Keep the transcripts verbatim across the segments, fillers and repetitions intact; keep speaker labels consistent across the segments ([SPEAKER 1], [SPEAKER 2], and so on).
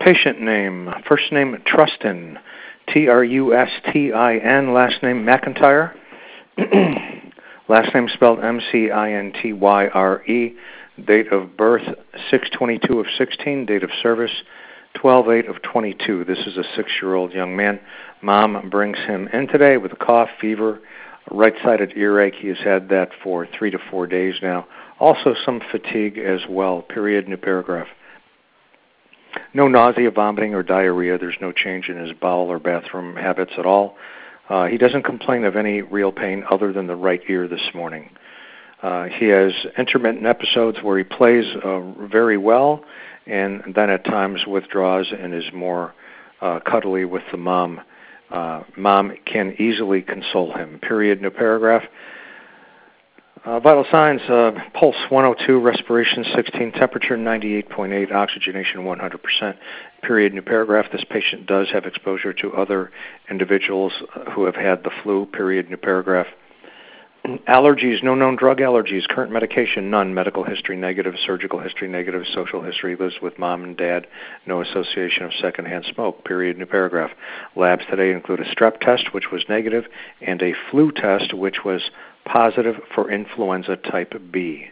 [SPEAKER 1] Patient name, first name Trustin, T R U S T I N, last name McIntyre. Last name spelled M C I N T Y R E. Date of birth six twenty-two of sixteen. Date of service twelve eight of twenty-two. This is a six-year-old young man. Mom brings him in today with a cough, fever, right-sided earache. He has had that for three to four days now. Also some fatigue as well. Period. New paragraph. No nausea, vomiting, or diarrhea. There's no change in his bowel or bathroom habits at all. Uh, he doesn't complain of any real pain other than the right ear this morning. Uh, he has intermittent episodes where he plays uh, very well and then at times withdraws and is more uh, cuddly with the mom. Uh, mom can easily console him. Period. No paragraph. Uh, vital signs, uh, pulse one oh two, respiration sixteen, temperature ninety-eight point eight, oxygenation one hundred percent. Period. New paragraph. This patient does have exposure to other individuals who have had the flu. Period. New paragraph. Allergies, no known drug allergies. Current medication, none. Medical history, negative. Surgical history, negative. Social history, lives with mom and dad. No association of secondhand smoke. Period. New paragraph. Labs today include a strep test, which was negative, and a flu test, which was positive for influenza type B.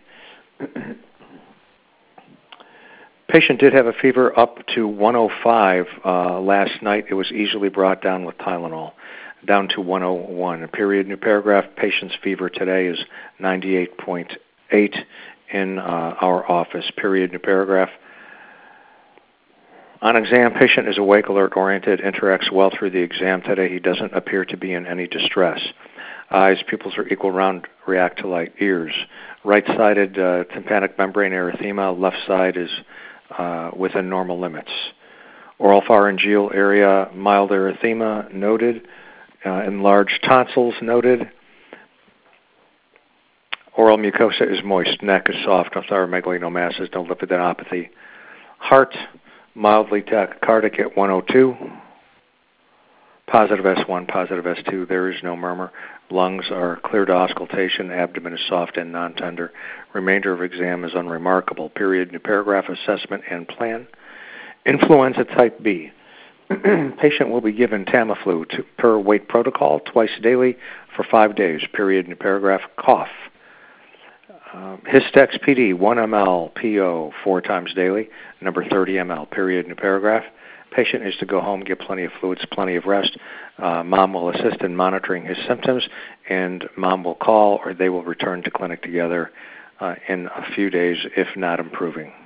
[SPEAKER 1] Patient did have a fever up to one oh five uh, last night. It was easily brought down with Tylenol, down to one oh one. Period. New paragraph. Patient's fever today is ninety-eight point eight in uh, our office. Period. New paragraph. On exam, patient is awake, alert, oriented, interacts well through the exam today. He doesn't appear to be in any distress. Eyes, pupils are equal, round, react to light. Ears, right-sided uh, tympanic membrane erythema. Left side is uh, within normal limits. Oral pharyngeal area, mild erythema noted. Uh, enlarged tonsils noted. Oral mucosa is moist. Neck is soft. No thyromegalinomasses. No lipidinopathy. Heart, mildly tachycardic at one oh two. Positive S one, positive S two. There is no murmur. Lungs are clear to auscultation. Abdomen is soft and non-tender. Remainder of exam is unremarkable. Period. New paragraph. Assessment and plan. Influenza type B. Patient will be given Tamiflu to, per weight protocol twice daily for five days. Period. New paragraph. Cough. Um, Histex P D, one milliliters P O four times daily, number thirty milliliters. Period. New paragraph. Patient is to go home, get plenty of fluids, plenty of rest. Uh, mom will assist in monitoring his symptoms, and mom will call or they will return to clinic together uh, in a few days if not improving.